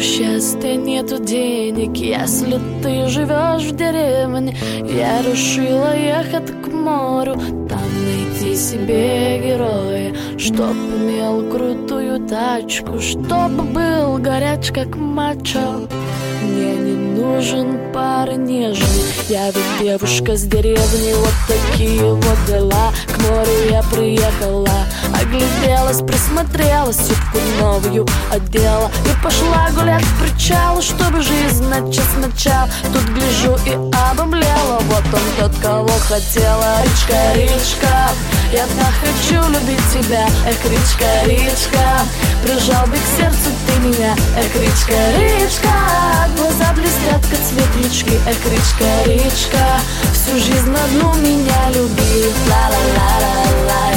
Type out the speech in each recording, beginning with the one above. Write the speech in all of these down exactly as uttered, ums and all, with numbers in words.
счастья, нету денег, если ты живешь в деревне. Я решила ехать к морю, там найти себе героя, чтоб имел крутую тачку, чтобы был горяч как мачо. Мне не нужен парень нежный, я ведь девушка с деревни. Вот такие вот дела, к морю я приехала, огляделась, присмотрелась, юбку новую одела и пошла гулять к причалу, чтобы жизнь начать сначала. Тут гляжу и обомлела, вот он тот, кого хотела. Речка, речка, я так хочу любить тебя. Эх, речка, речка, прижал бы к сердцу ты меня. Эх, речка, речка, глаза блестят, как светлячки. Эх, речка, речка, всю жизнь на дну меня люби. Ла-ла-ла-ла-лай,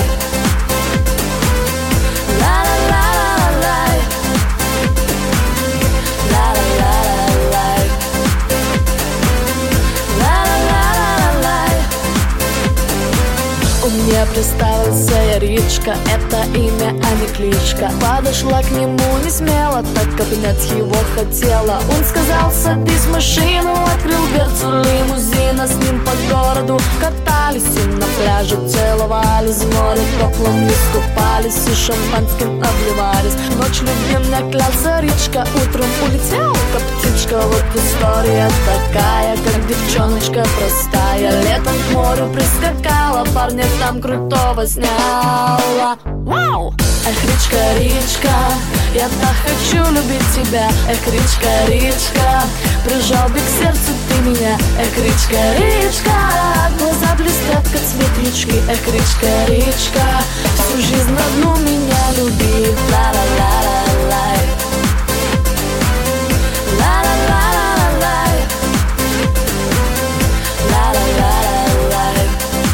ла-ла-ла-ла-лай, ла-ла-ла-ла-лай, ла-ла-ла-ла-лай. У меня представился я Ричка, это имя, а не кличка. Подошла к нему не смело, так обнять его хотела. Он сказал: садись в машину, открыл дверцу лимузина. С ним по городу катались и на пляже целовались, в море теплом искупались и шампанским обливались. Ночь любви мне клялся Ричка, утром улетел как птичка. Вот история такая, как девчоночка простая, летом к морю прискакала, парня там крутого сняла. Вау! Эх, речка, речка, я так хочу любить тебя. Эх, речка, речка, прижал бы к сердцу ты меня. Эх, речка, речка, глаза блестят, как светлячки. Эх, речка, речка, всю жизнь на дну меня люби. Ла-ла-ла-ла-лай, ла-ла-ла-ла-лай, ла-ла-ла-ла-лай,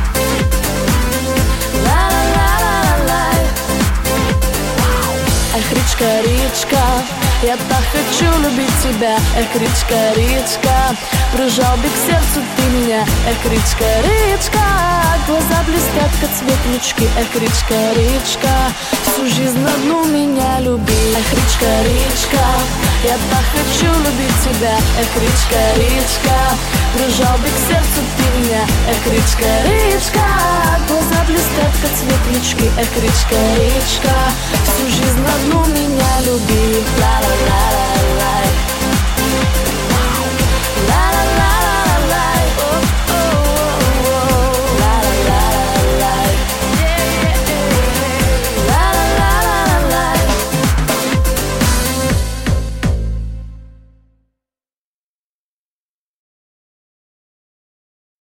ла-ла-ла-ла-лай. Эх, речка, речка, я так хочу любить тебя. Эх, речка, речка, прижал бы к сердцу ты меня. Эх, речка, речка, глаза блестят, как светлячки. Эх, речка, речка, всю жизнь на дну меня люби. Эх, речка, речка, я так хочу любить тебя. Эх, речка, речка, прижал бы к сердцу ты меня. Эх, речка, речка, глаза блестят, как светлячки. Эх, речка, речка, всю жизнь на дну меня люби. Ла-ла-ла-ла-лай.